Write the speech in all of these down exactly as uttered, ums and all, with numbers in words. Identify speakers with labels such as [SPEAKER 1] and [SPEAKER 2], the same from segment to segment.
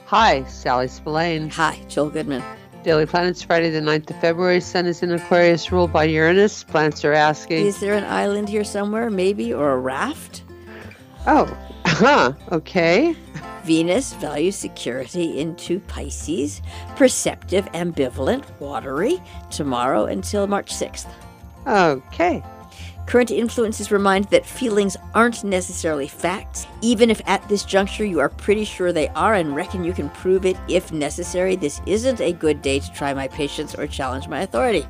[SPEAKER 1] Hi, Sally Spillane.
[SPEAKER 2] Hi, Joel Goodman.
[SPEAKER 1] Daily Planets, Friday the ninth of February. Sun is in Aquarius, ruled by Uranus. Planets are asking...
[SPEAKER 2] Is there an island here somewhere, maybe, or a raft?
[SPEAKER 1] Oh, huh, okay.
[SPEAKER 2] Venus values security into Pisces. Perceptive, ambivalent, watery. Tomorrow until March sixth.
[SPEAKER 1] Okay.
[SPEAKER 2] Current influences remind that feelings aren't necessarily facts, even if at this juncture you are pretty sure they are and reckon you can prove it if necessary. This isn't a good day to try my patience or challenge my authority.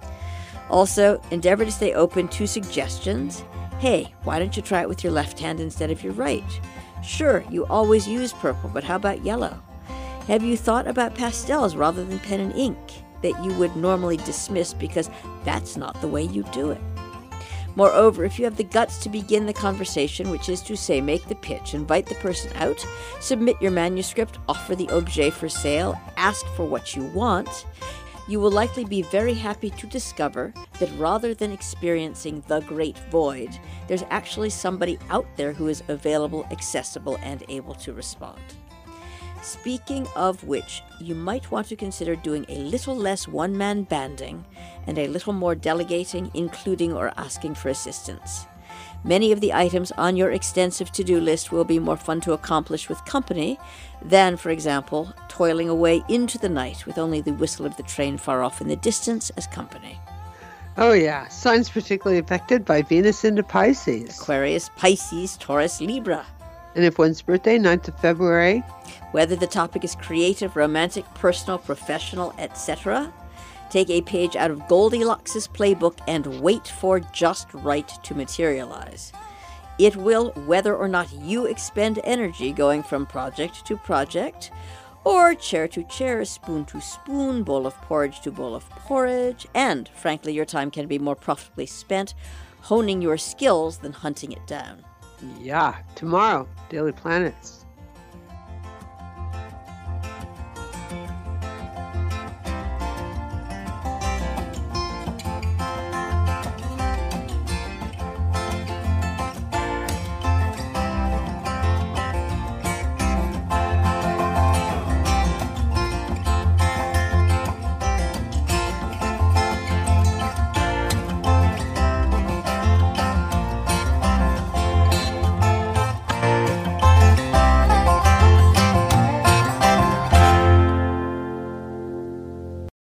[SPEAKER 2] Also, endeavor to stay open to suggestions. Hey, why don't you try it with your left hand instead of your right? Sure, you always use purple, but how about yellow? Have you thought about pastels rather than pen and ink that you would normally dismiss because that's not the way you do it? Moreover, if you have the guts to begin the conversation, which is to say make the pitch, invite the person out, submit your manuscript, offer the objet for sale, ask for what you want, you will likely be very happy to discover that rather than experiencing the great void, there's actually somebody out there who is available, accessible, and able to respond. Speaking of which, you might want to consider doing a little less one-man banding and a little more delegating, including or asking for assistance. Many of the items on your extensive to-do list will be more fun to accomplish with company than, for example, toiling away into the night with only the whistle of the train far off in the distance as company.
[SPEAKER 1] Oh yeah, signs particularly affected by Venus into Pisces.
[SPEAKER 2] Aquarius, Pisces, Taurus, Libra.
[SPEAKER 1] And if one's birthday, ninth of February.
[SPEAKER 2] Whether the topic is creative, romantic, personal, professional, et cetera, take a page out of Goldilocks' playbook and wait for just right to materialize. It will, whether or not you expend energy going from project to project, or chair to chair, spoon to spoon, bowl of porridge to bowl of porridge, and, frankly, your time can be more profitably spent honing your skills than hunting it down.
[SPEAKER 1] Yeah, tomorrow, Daily Planets.